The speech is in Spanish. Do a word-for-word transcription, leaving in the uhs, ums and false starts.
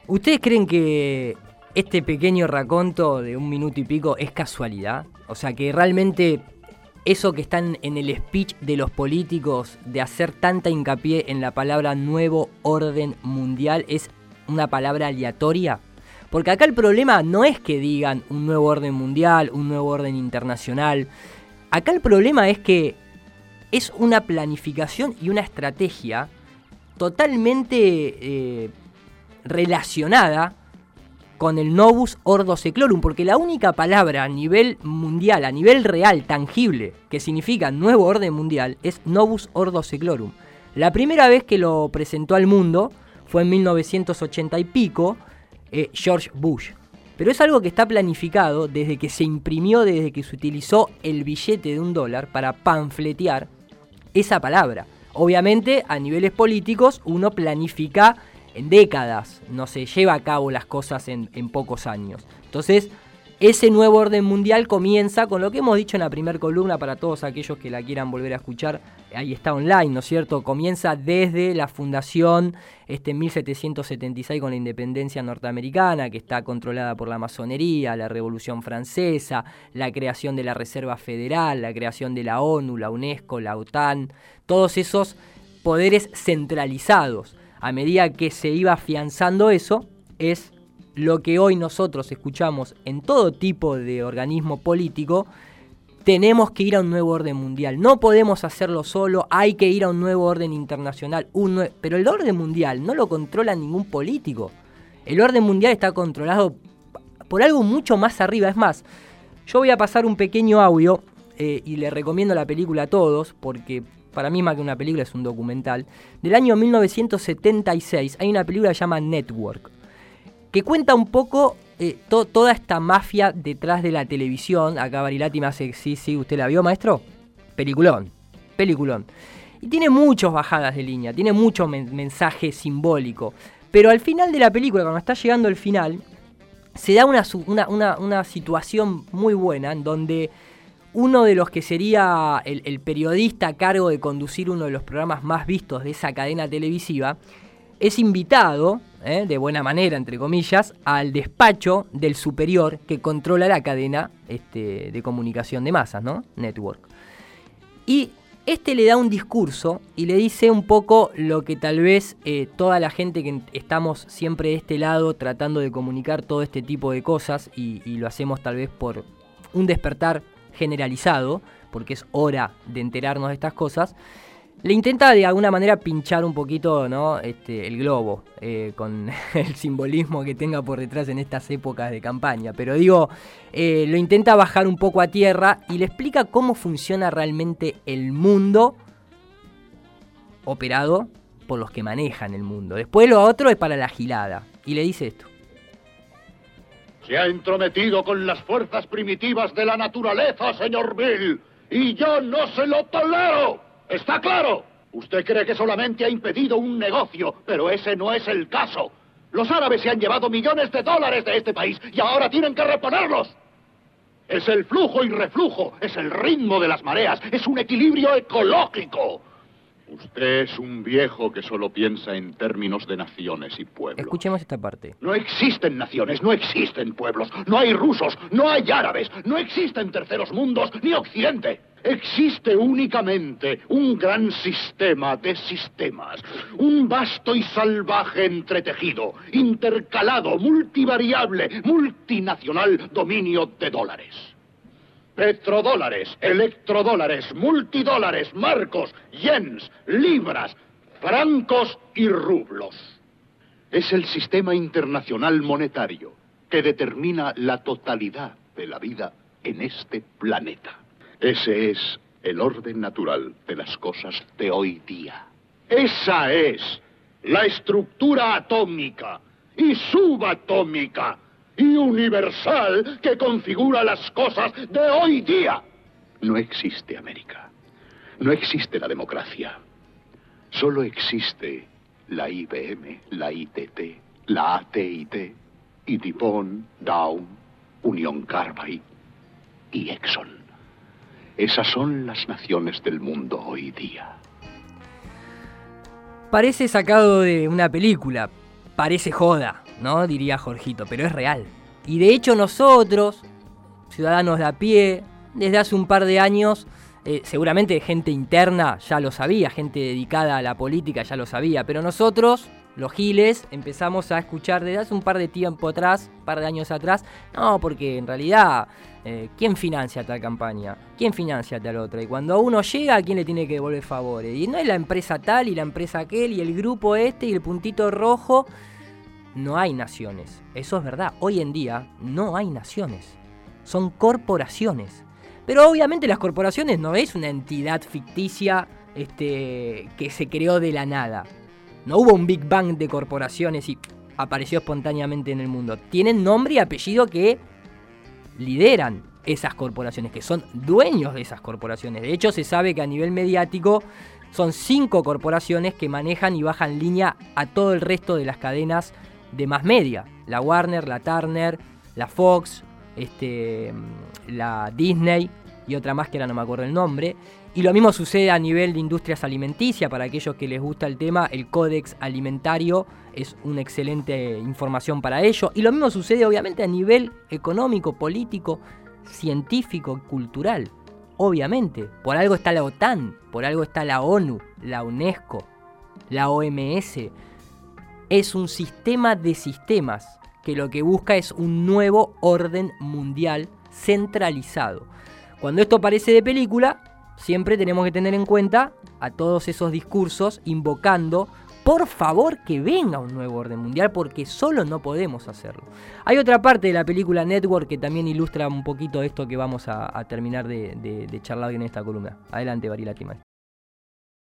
¿Ustedes creen que este pequeño raconto de un minuto y pico es casualidad? O sea, que realmente eso que están en el speech de los políticos de hacer tanta hincapié en la palabra nuevo orden mundial es una palabra aleatoria. Porque acá el problema no es que digan un nuevo orden mundial, un nuevo orden internacional. Acá el problema es que es una planificación y una estrategia totalmente eh, relacionada con el Novus Ordo Seclorum, porque la única palabra a nivel mundial, a nivel real, tangible, que significa nuevo orden mundial, es Novus Ordo Seclorum. La primera vez que lo presentó al mundo fue en mil novecientos ochenta y pico, eh, George Bush. Pero es algo que está planificado desde que se imprimió, desde que se utilizó el billete de un dólar para panfletear esa palabra. Obviamente, a niveles políticos, uno planifica en décadas, no se lleva a cabo las cosas en, en pocos años. Entonces, ese nuevo orden mundial comienza con lo que hemos dicho en la primera columna para todos aquellos que la quieran volver a escuchar. Ahí está online, ¿no es cierto? Comienza desde la fundación este, en mil setecientos setenta y seis con la independencia norteamericana, que está controlada por la masonería, la Revolución Francesa, la creación de la Reserva Federal, la creación de la ONU, la UNESCO, la OTAN, todos esos poderes centralizados. A medida que se iba afianzando eso, es lo que hoy nosotros escuchamos en todo tipo de organismo político. Tenemos que ir a un nuevo orden mundial. No podemos hacerlo solo, hay que ir a un nuevo orden internacional. Un nue- Pero el orden mundial no lo controla ningún político. El orden mundial está controlado por algo mucho más arriba. Es más, yo voy a pasar un pequeño audio eh, y le recomiendo la película a todos, porque para mí más que una película es un documental. Del año mil novecientos setenta y seis hay una película que se llama Network, que cuenta un poco eh, to- toda esta mafia detrás de la televisión. Acá Barilati me hace, sí, sí, ¿usted la vio, maestro? Peliculón, peliculón. Y tiene muchas bajadas de línea, tiene mucho men- mensaje simbólico. Pero al final de la película, cuando está llegando el final, se da una, su- una, una, una situación muy buena en donde uno de los que sería el, el periodista a cargo de conducir uno de los programas más vistos de esa cadena televisiva es invitado, eh, de buena manera, entre comillas, al despacho del superior que controla la cadena este, de comunicación de masas, ¿no? Network. Y este le da un discurso y le dice un poco lo que tal vez eh, toda la gente que estamos siempre de este lado tratando de comunicar todo este tipo de cosas, y, y lo hacemos tal vez por un despertar generalizado, porque es hora de enterarnos de estas cosas, le intenta de alguna manera pinchar un poquito, ¿no? este, el globo, eh, con el simbolismo que tenga por detrás en estas épocas de campaña. Pero digo, eh, lo intenta bajar un poco a tierra y le explica cómo funciona realmente el mundo operado por los que manejan el mundo. Después lo otro es para la gilada. Y le dice esto. Se ha entrometido con las fuerzas primitivas de la naturaleza, señor Bill, y yo no se lo tolero. ¿Está claro? Usted cree que solamente ha impedido un negocio, pero ese no es el caso. Los árabes se han llevado millones de dólares de este país y ahora tienen que reponerlos. Es el flujo y reflujo, es el ritmo de las mareas, es un equilibrio ecológico. Usted es un viejo que solo piensa en términos de naciones y pueblos. Escuchemos esta parte. No existen naciones, no existen pueblos, no hay rusos, no hay árabes, no existen terceros mundos, ni occidente. Existe únicamente un gran sistema de sistemas, un vasto y salvaje entretejido, intercalado, multivariable, multinacional dominio de dólares. Petrodólares, electrodólares, multidólares, marcos, yens, libras, francos y rublos. Es el sistema internacional monetario que determina la totalidad de la vida en este planeta. Ese es el orden natural de las cosas de hoy día. Esa es la estructura atómica y subatómica y universal que configura las cosas de hoy día. No existe América. No existe la democracia. Solo existe la I B M, la I T T, la A T y T, y DuPont, Dow, Union Carbide y Exxon. Esas son las naciones del mundo hoy día. Parece sacado de una película, parece joda, ¿no? Diría Jorgito, pero es real. Y de hecho nosotros, ciudadanos de a pie, desde hace un par de años, eh, seguramente gente interna ya lo sabía, gente dedicada a la política ya lo sabía, pero nosotros, los giles, empezamos a escuchar desde hace un par de tiempo atrás, un par de años atrás, no, porque en realidad, eh, ¿quién financia tal campaña? ¿Quién financia tal otra? Y cuando uno llega, ¿a quién le tiene que devolver favores? Y no es la empresa tal y la empresa aquel y el grupo este y el puntito rojo. No hay naciones, eso es verdad. Hoy en día no hay naciones, son corporaciones. Pero obviamente las corporaciones no es una entidad ficticia este, que se creó de la nada. No hubo un Big Bang de corporaciones y apareció espontáneamente en el mundo. Tienen nombre y apellido que lideran esas corporaciones, que son dueños de esas corporaciones. De hecho, se sabe que a nivel mediático son cinco corporaciones que manejan y bajan línea a todo el resto de las cadenas de más media. La Warner, la Turner, la Fox, este, la Disney y otra más que ahora no me acuerdo el nombre. Y lo mismo sucede a nivel de industrias alimenticias. Para aquellos que les gusta el tema, el Códex Alimentario es una excelente información para ello. Y lo mismo sucede obviamente a nivel económico, político, científico, cultural. Obviamente, por algo está la OTAN, por algo está la ONU, la UNESCO, la O M S. Es un sistema de sistemas que lo que busca es un nuevo orden mundial centralizado. Cuando esto parece de película, siempre tenemos que tener en cuenta a todos esos discursos invocando, por favor, que venga un nuevo orden mundial, porque solo no podemos hacerlo. Hay otra parte de la película Network que también ilustra un poquito esto que vamos a, a terminar de, de, de charlar hoy en esta columna. Adelante, Barilátima.